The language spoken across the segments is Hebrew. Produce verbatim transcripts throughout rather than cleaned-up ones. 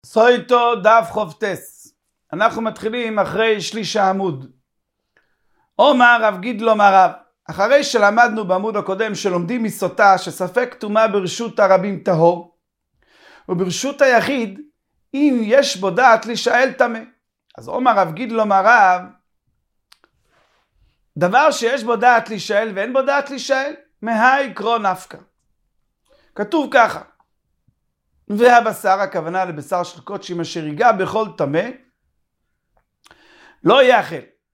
סויטו דף חופטס. אנחנו מתחילים אחרי שליש העמוד. אומר רב גידלו מרב, אחרי שלמדנו בעמוד הקודם שלומדים מסוטה שספק טומאה ברשות הרבים טהור, וברשות היחיד אם יש בו דעת להישאל טמא. אז אומר רב גידלו מרב, דבר שיש בו דעת להישאל ואין בו דעת להישאל, מהי קרוא נפקא. כתוב ככה, והבשר, הכוונה לבשר של קודשים אשר ייגע בכל טמא, לא יאכל.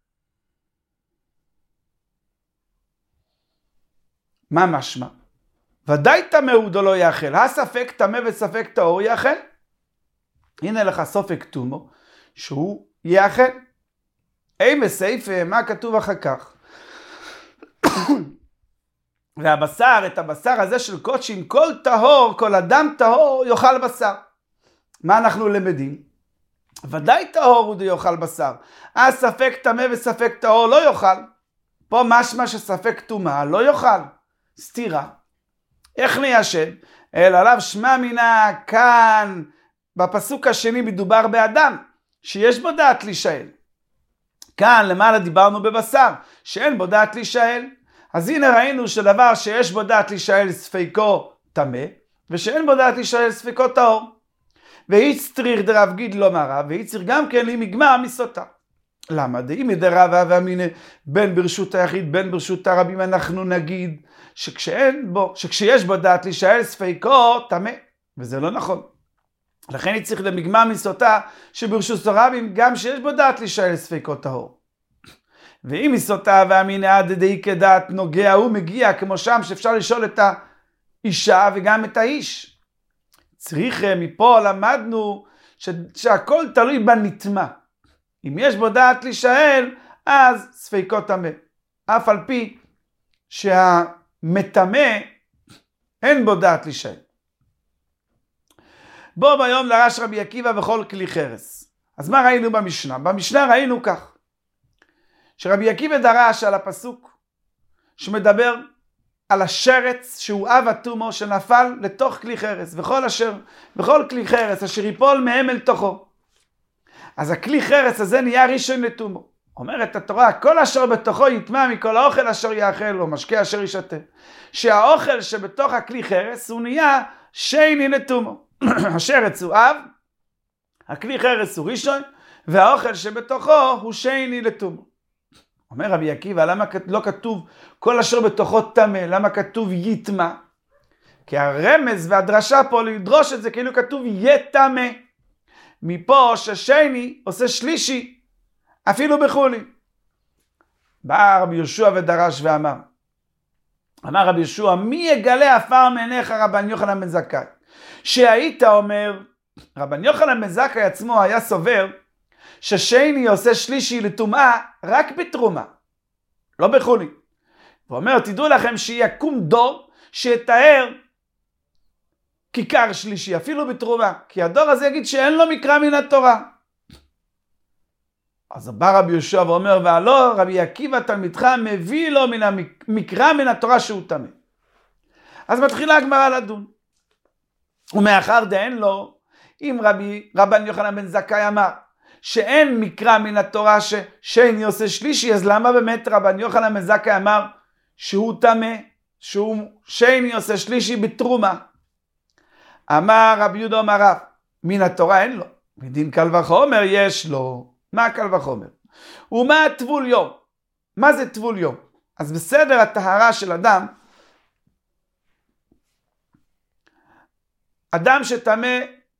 מה משמע? ודאי טמא הוא דו לא יאכל. הספק טמא וספק טהור יאכל. הנה לך סופק טומאו שהוא יאכל. אי בסייפה, מה כתוב אחר כך? והבשר, את הבשר הזה של קודשים, כל טהור, כל אדם טהור יאכל בשר. מה אנחנו למדים? ודאי טהור הוא יאכל בשר. אז ספק טמא וספק טהור לא יאכל. פה משמע שספק טומאה לא יאכל. סתירה. איך ניישב? אלא עליו שמע מינה כאן, בפסוק השני מדובר באדם, שיש בו דעת להישאל. כאן למעלה דיברנו בבשר, שאין בו דעת להישאל. אז הנה ראינו שדבר שיש בו דעת להישאל ספקו טמא, ושאין בו דעת להישאל ספקו טהור. והצטריך דרב גידלו מרב, והצטריך גם כן לי מגמר מסוטה. למה? דאמי דרבה ואמינא בין ברשות היחיד בין ברשות הרבים, אנחנו נגיד שכשאין בו, שכשיש בו דעת להישאל ספקו טמא, וזה לא נכון. לכן הצטריך למגמר מסוטה שברשות הרבים גם שיש בו דעת להישאל ספקו טהור. ואם מסוטה ואמינא עד די כדעת נוגע, הוא מגיע כמו שם שאפשר לשאול את האישה וגם את האיש. צריך מפה למדנו ש... שהכל תלוי בנטמע. אם יש בו דעת להישאל, אז ספקו טמא. אף על פי שהמטמא אין בו דעת להישאל. בוא ביום דרש רבי עקיבא וכל כלי חרס. אז מה ראינו במשנה? במשנה ראינו כך. שרבי עקיבא דרש על הפסוק שמדבר על השרץ שהוא אב הטומאו שנפל לתוך כלי חרס, וכל אשר, וכל כלי חרס אשר ייפול מהם אל תוכו. אז הכלי חרס הזה נהיה ראשון לטומאו. אומרת התורה, כל אשר בתוכו יטמא מכל האוכל אשר יאכל, או משקה אשר ישתה. שהאוכל שבתוך הכלי חרס הוא נהיה שני לטומאו. השרץ הוא אב, הכלי חרס הוא ראשון, והאוכל שבתוכו הוא שני לטומאו. אומר רבי עקיבא, למה לא כתוב כל אשר בתוכו טמא? למה כתוב יטמא? כי הרמז והדרשה פה לדרוש את זה כאילו כתוב יטמא. מפה ששני עושה שלישי, אפילו בחולין. בא רבי יהושע ודרש ואמר, אמר רבי יהושע, מי יגלה עפר מעיניך רבן יוחנן בן זכאי? שהיית אומר, רבן יוחנן בן זכאי עצמו היה סובר, ששני עושה שלישי לטומאה רק בתרומה, לא בחולין. הוא אומר, תדעו לכם שיקום דור שיתאר כיכר שלישי, אפילו בתרומה, כי הדור הזה יגיד שאין לו מקרא מן התורה. אז בא רבי יהושע ואומר, והלא רבי עקיבא תלמידך מביא לו מן המקרא מן התורה שהוא טמא. אז מתחילה הגמרא לדון. ומאחר דאין לו, אם רבי רבן יוחנן בן זכאי אמר, שאין מקרא מן התורה ששני עושה שלישי, אז למה באמת רבן יוחנן בן זכאי אמר שהוא טמא, שהוא שני עושה שלישי בתרומה? אמר רבי יהודה אמר רב, מן התורה אין לו, מדין קל וחומר יש לו. מה קל וחומר? ומה טבול יום? מה זה טבול יום? אז בסדר הטהרה של אדם, אדם שטמא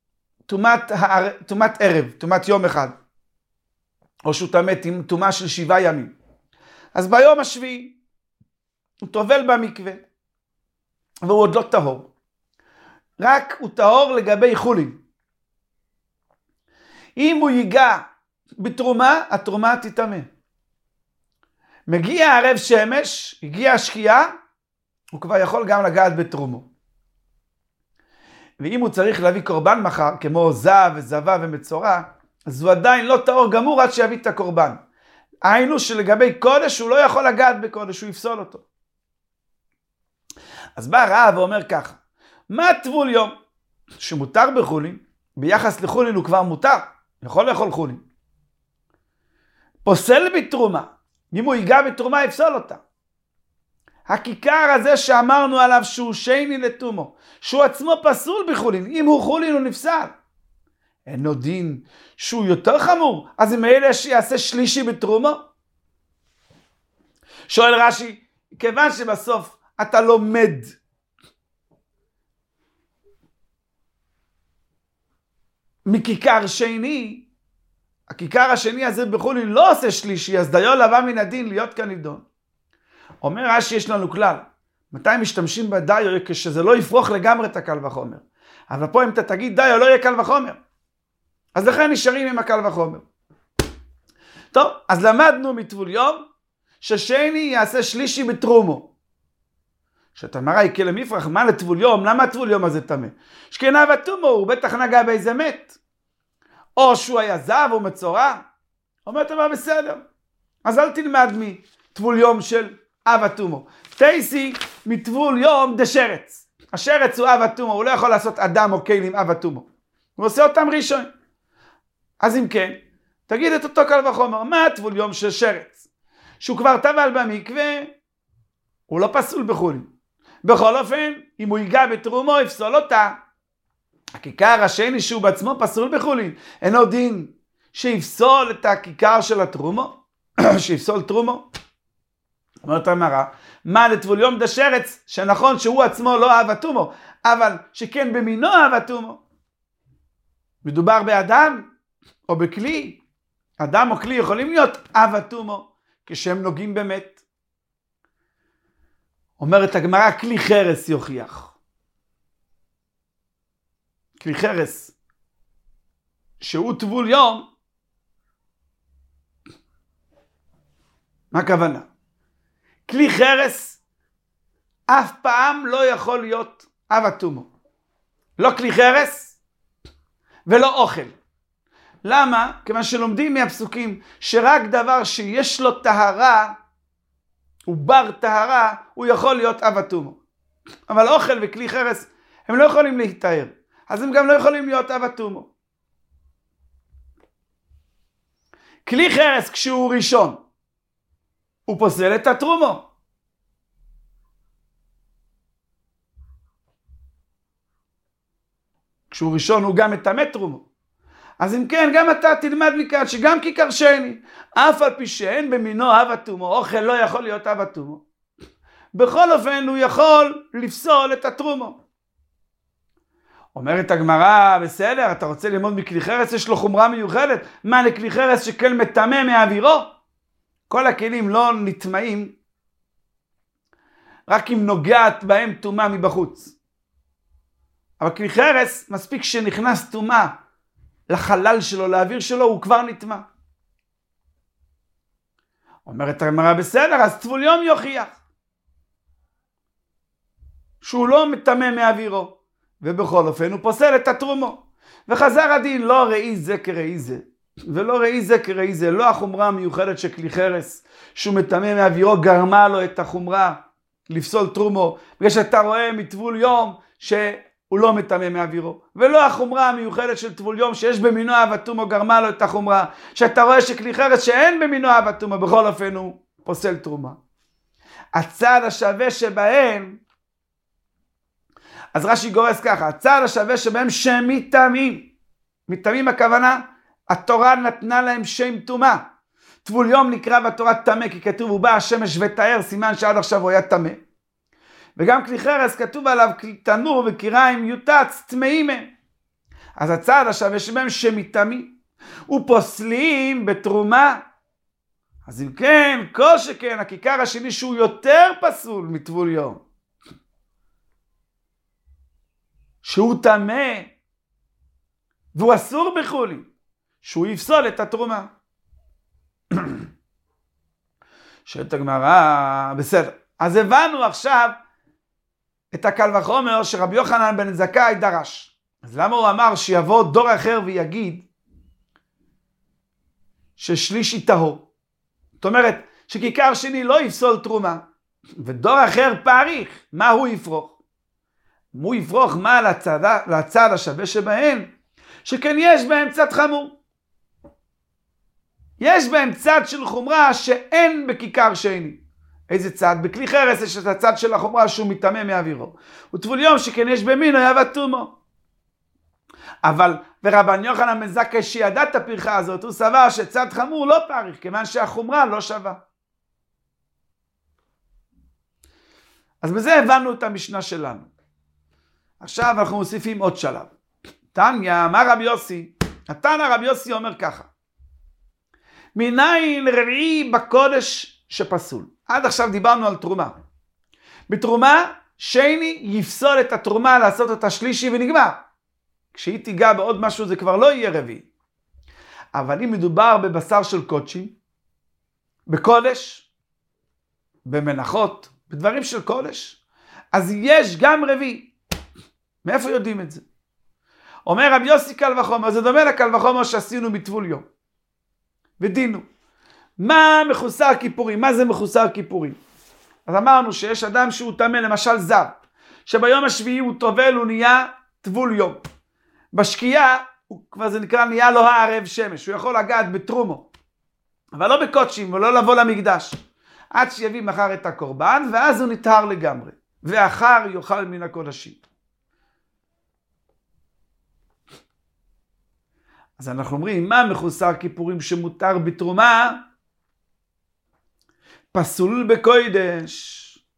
טומאת ערב, טומאת יום אחד, או שהוא טמא טומאה של שבעה ימים. אז ביום השביעי הוא טובל במקווה, והוא עוד לא טהור. רק הוא טהור לגבי חולין. אם הוא ייגע בתרומה, התרומה תטמא. מגיע ערב שמש, הגיע השקיעה, הוא כבר יכול גם לגעת בתרומו. ואם הוא צריך להביא קורבן מחר, כמו זב וזבה ומצורע, אז הוא עדיין לא טהור גמור עד שיביא את הקורבן. היינו שלגבי קודש הוא לא יכול לגעת בקודש, הוא יפסול אותו. אז בא רב ואומר ככה, מה טבול יום? שמותר בחולין, ביחס לחולין הוא כבר מותר, יכול לאכול חולין. פוסל בתרומה, אם הוא ייגע בתרומה יפסול אותה. הכיכר הזה שאמרנו עליו שהוא שני לתומו, שהוא עצמו פסול בחולין, אם הוא חולין הוא נפסל. אינו דין שהוא יותר חמור, אז אם אלה שיעשה שלישי בתרומו? שואל רש"י, כיוון שבסוף אתה לומד מכיכר שני, הכיכר השני הזה בחולין לא עושה שלישי, אז דיו לבא מן הדין להיות כאן נידון. אומר רש"י, יש לנו כלל, מתי משתמשים בדיו? כשזה לא יפרוך לגמרי את הקל וחומר. אבל פה אם אתה תגיד דיו לא יהיה קל וחומר, אז לכן נשארים עם הקל וחומר. טוב, אז למדנו מטבול יום ששני יעשה שלישי בתרומו. שאתה מראה יקה למפרח, מה לטבול יום? למה הטבול יום הזה טמא? שכנה ותומו, הוא בטח נגע באיזה מת. או שהוא היה זב או מצורע. אומרת מה בסדר. אז אל תלמד מטבול יום של אב התומו. תייסי מטבול יום דשרץ. השרץ הוא אב התומו, הוא לא יכול לעשות אדם או כלים אב התומו. הוא עושה אותם ראשון. אז אם כן, תגיד את אותו קל וחומר, מה טבול יום של שרץ? שהוא כבר טבל במקווה, הוא לא פסול בחולין. בכל אופן, אם הוא ייגע בתרומו, יפסול אותה. הכיכר השני שהוא בעצמו פסול בחולין, אינו דין שיפסול את הכיכר של התרומו, שיפסול תרומו. אומרת המראה, מה לטבול יום דשרץ, שנכון שהוא עצמו לא אהב התומו, אבל שכן במינו אהב התומו. מדובר באדם או בכלי. אדם או כלי יכולים להיות אהב התומו, כשהם נוגעים באמת. אומרת הגמרא, כלי חרס יוכיח. כלי חרס, שהוא טבול יום, מה הכוונה? כלי חרס אף פעם לא יכול להיות אב התומו. לא כלי חרס ולא אוכל. למה? כיוון שלומדים מהפסוקים שרק דבר שיש לו טהרה, הוא בר טהרה, הוא יכול להיות אב התומו. אבל אוכל וכלי חרס הם לא יכולים להתאר. אז הם גם לא יכולים להיות אב התומו. כלי חרס כשהוא ראשון, הוא פוסל את התרומו. כשהוא ראשון הוא גם מטמא תרומו. אז אם כן, גם אתה תלמד מכאן שגם כיכר שני, אף על פי שאין במינו אב התומו, אוכל לא יכול להיות אב התומו. בכל אופן הוא יכול לפסול את התרומו. אומרת הגמרא, בסדר, אתה רוצה ללמוד מכלי חרס, יש לו חומרה מיוחדת. מה לכלי חרס שכל מטמא מאווירו? כל הכלים לא נטמאים, רק אם נוגעת בהם טומאה מבחוץ. אבל כלי חרס, מספיק שנכנס טומאה לחלל שלו, לאוויר שלו, הוא כבר נטמא. אומרת הגמרא, בסדר, אז טבול יום יוכיח שהוא לא מטמא מאווירו, ובכל אופן הוא פוסל את התרומו. וחזר הדין, לא ראי זה כראי זה, ולא ראי זה כראי זה, לא החומרה המיוחדת של כלי חרס, שהוא מטמא מאווירו, גרמה לו את החומרה לפסול תרומו, בגלל שאתה רואה מטבול יום שהוא לא מטמא מאווירו, ולא החומרה המיוחדת של טבול יום שיש במינו אב התומו גרמה לו את החומרה, שאתה רואה שכלי חרס שאין במינו אב התומו, בכל אופן הוא פוסל תרומה. הצד השווה שבהם, אז רש"י גורס ככה, הצד השווה שבהם שהם מטמאים. מטמאים הכוונה, התורה נתנה להם שם טומאה. טבול יום נקרא בתורה טמא, כי כתוב הוא בא השמש ותאר, סימן שעד עכשיו הוא היה טמא. וגם כלי חרס כתוב עליו תנור וקיריים יוטץ, טמאים הם. אז הצד השווה שבהם שמטמאים, ופוסלים בתרומה. אז אם כן, כל שכן, הכיכר השני שהוא יותר פסול מטבול יום, שהוא טמא, והוא אסור בחולין, שהוא יפסול את התרומה. שואלת הגמרא, בסדר. אז הבנו עכשיו את הקל וחומר שרבי יוחנן בן זכאי דרש. אז למה הוא אמר שיבוא דור אחר ויגיד ששלישי טהור? זאת אומרת שכיכר שני לא יפסול תרומה, ודור אחר פעריך, מה הוא יפרוך? הוא יפרוך מה לצד, לצד השווה שבהן, שכן יש בהם צד חמור. יש בהם צד של חומרה שאין בכיכר שני. איזה צד? בכלי חרס יש את הצד של החומרה שהוא מתאמה מאווירו. וטבול יום שכן יש במינו יאבד תומו. אבל ורבן יוחנן בן זכאי שידע את הפרחה הזאת, הוא סבר שצד חמור לא פריך, כיוון שהחומרה לא שווה. אז בזה הבנו את המשנה שלנו. עכשיו אנחנו מוסיפים עוד שלב. תניא, אמר רבי יוסי, התנא רבי יוסי אומר ככה. מניין רביעי בקודש שפסול. עד עכשיו דיברנו על תרומה. בתרומה, שני יפסול את התרומה לעשות אותה שלישי ונגמר. כשהיא תיגע בעוד משהו זה כבר לא יהיה רביעי. אבל אם מדובר בבשר של קודשים, בקודש, במנחות, בדברים של קודש, אז יש גם רביעי. מאיפה יודעים את זה? אומר רבי יוסי קל וחומר, זה דומה לקל וחומר שעשינו בטבול יום. ודינו. מה מחוסר כיפורים? מה זה מחוסר כיפורים? אז אמרנו שיש אדם שהוא טמא, למשל זר, שביום השביעי הוא טובל, הוא נהיה טבול יום. בשקיעה, הוא כבר זה נקרא נהיה לו הערב שמש, הוא יכול לגעת בתרומו, אבל לא בקודשים, ולא לבוא למקדש, עד שיביא מחר את הקורבן, ואז הוא נטהר לגמרי, ואחר יאכל מן הקודשים. אז אנחנו אומרים, מה מחוסר כיפורים שמותר בתרומה? פסול בקודש.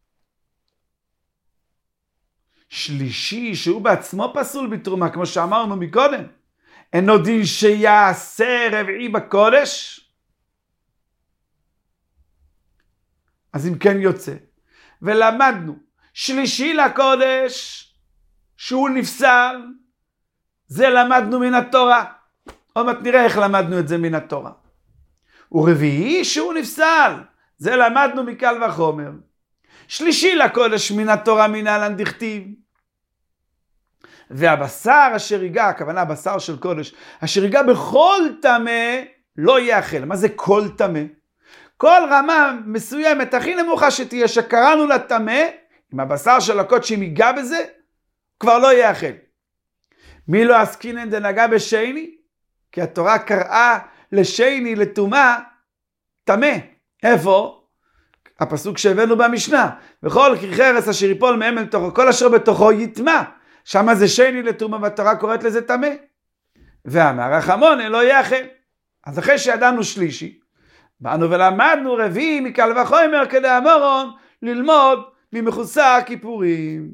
שלישי, שהוא בעצמו פסול בתרומה, כמו שאמרנו מקודם. אינו דין שיעשה רביעי בקודש? אז אם כן יוצא. ולמדנו, שלישי לקודש, שהוא נפסל, זה למדנו מן התורה. עוד מעט נראה איך למדנו את זה מן התורה. ורביעי שהוא נפסל, זה למדנו מקל וחומר. שלישי לקודש מן התורה מנהלן דכתיב. והבשר אשר ייגע, הכוונה הבשר של קודש, אשר ייגע בכל טמא לא יאכל. מה זה כל טמא? כל רמה מסוימת, הכי נמוכה שתהיה, שקראנו לה טמא, אם הבשר של הקודש ייגע בזה, כבר לא יאכל. מי לא עסקינן דנגע בשני? כי התורה קראה לשני, לטומאה, טמא. איפה? הפסוק שהבאנו במשנה. וכל כרי חרס אשר ייפול מהם אל תוכו, כל אשר בתוכו יטמא. שמה זה שני לטומאה, והתורה קוראת לזה טמא. ואמר רחמונה לא יאכל. אז אחרי שידענו שלישי, באנו ולמדנו רביעי מקל וחומר כדי אמורון ללמוד ממחוסר כיפורים.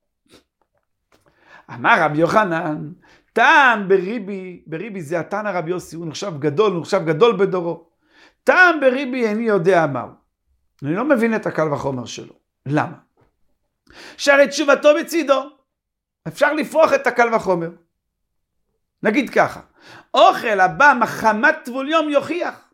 אמר רבי יוחנן, טעם בריבי, בריבי זה התנא רבי יוסי, הוא נחשב גדול, הוא נחשב גדול בדורו. טעם בריבי איני יודע מהו. אני לא מבין את הקל וחומר שלו. למה? שהרי תשובתו בצידו. אפשר לפרוח את הקל וחומר. נגיד ככה, אוכל הבא מחמת טבול יום יוכיח.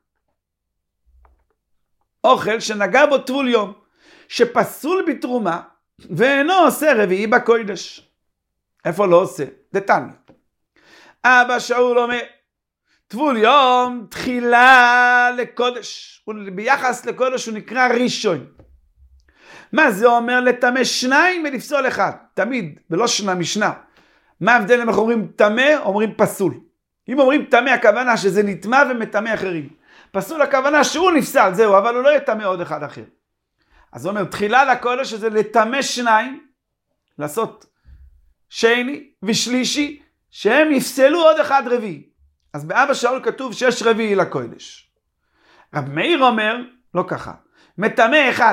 אוכל שנגע בו טבול יום, שפסול בתרומה, ואינו עושה רביעי בקודש. איפה לא עושה? דתניא. אבא שאול אומר, טבול יום תחילה לקודש. ביחס לקודש הוא נקרא ראשון. מה זה אומר? לטמא שניים ולפסול אחד. תמיד, ולא שנה משנה. מה ההבדל אם אנחנו אומרים טמא, אומרים פסול. אם אומרים טמא, הכוונה שזה נטמא ומטמא אחרים. פסול הכוונה שהוא נפסל, זהו, אבל הוא לא יטמא עוד אחד אחר. אז הוא אומר, תחילה לקודש שזה לטמא שניים, לעשות שני ושלישי, שהם יפסלו עוד אחד רביעי. אז באבא שאול כתוב שיש רביעי לקודש. רב מאיר אומר, לא ככה, מטמא אחד.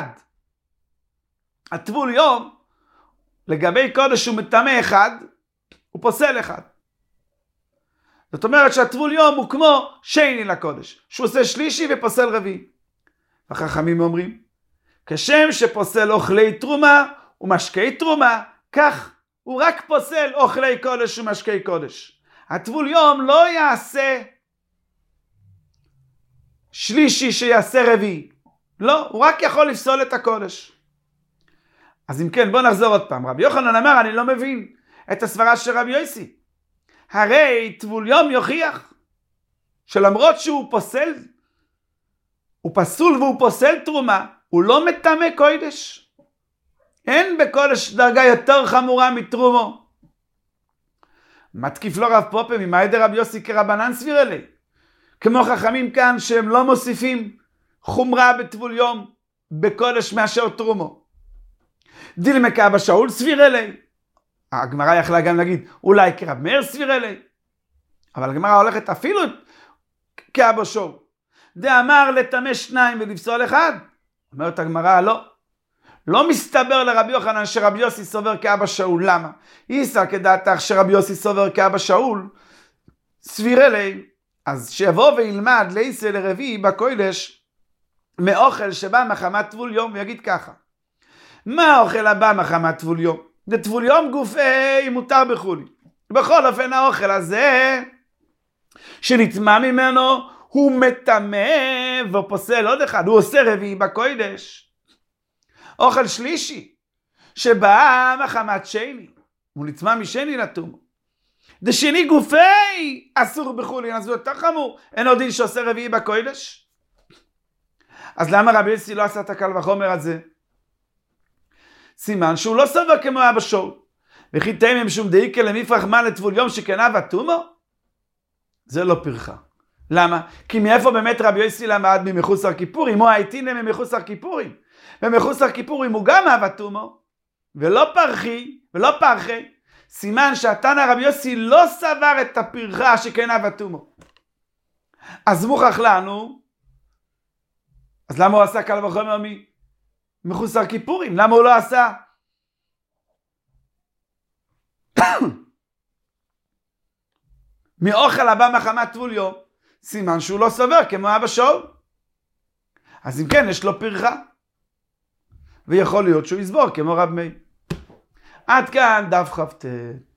הטבול יום, לגבי קודש הוא מטמא אחד, הוא פוסל אחד. זאת אומרת שהטבול יום הוא כמו שני לקודש, שהוא עושה שלישי ופוסל רביעי. החכמים אומרים, כשם שפוסל אוכלי תרומה ומשקי תרומה, כך הוא רק פוסל אוכלי קודש ומשקי קודש. הטבול יום לא יעשה שלישי שיעשה רביעי. לא, הוא רק יכול לפסול את הקודש. אז אם כן, בוא נחזור עוד פעם. רבי יוחנן אמר, אני לא מבין את הסברה של רבי יוסי. הרי טבול יום יוכיח שלמרות שהוא פוסל, הוא פסול והוא פוסל תרומה, הוא לא מטמא קודש. אין בקודש דרגה יותר חמורה מתרומו. מתקיף לו רב פופה ממאי דרבי יוסי כרבנן סביר אלי. כמו חכמים כאן שהם לא מוסיפים חומרה בטבול יום בקודש מאשר תרומו. דילמה כאבא שאול סביר אלי. הגמרא יכלה גם להגיד אולי כרב מאיר סביר אלי. אבל הגמרא הולכת אפילו כאבא שאול. דאמר לטמא שניים ולפסול אחד. אומרת הגמרא לא. לא מסתבר לרבי יוחנן שרבי יוסי סובר כאבא שאול. למה? איסא כדעתך שרבי יוסי סובר כאבא שאול סביר אלי. אז שיבוא וילמד לאיסא לרביעי בקודש מאוכל שבא מחמת טבול יום ויגיד ככה. מה האוכל הבא מחמת טבול יום? זה טבול יום גופי מותר בחולי. בכל אופן האוכל הזה שנטמא ממנו הוא מטמא ופוסל עוד אחד. הוא עושה רביעי בקודש. אוכל שלישי שבא מחמת שני. הוא נטמא משני לטומאה. דשני גופי אסור בחולין, אז זה יותר חמור. אין עוד דין שעושה רביעי בקודש. אז למה רבי יוסי לא עשה את הקל וחומר הזה? סימן שהוא לא סובר כמו אבא שאול. וכי תימם שום דאיקה למפרח מה לטבול יום שכנה ותומו? זה לא פרחה. למה? כי מאיפה באמת רבי יוסי למד ממחוסר כיפורים? הוא הייתין ממחוסר כיפורים. ומחוסר כיפורים הוא גם אהבת תומו, ולא פרחי, ולא פרחי. סימן שהתנא רבי יוסי לא סבר את הפרחה שכן אהבת תומו. אז מוכח לנו, אז למה הוא עשה קל וחומר ממחוסר כיפורים? למה הוא לא עשה? מאוכל הבא מחמת טבול יום. סימן שהוא לא סובר כמו אבא שאול. אז אם כן יש לו פרחה. ויכול להיות שהוא יסבור כמו רב מאיר. עד כאן דף כ"ט.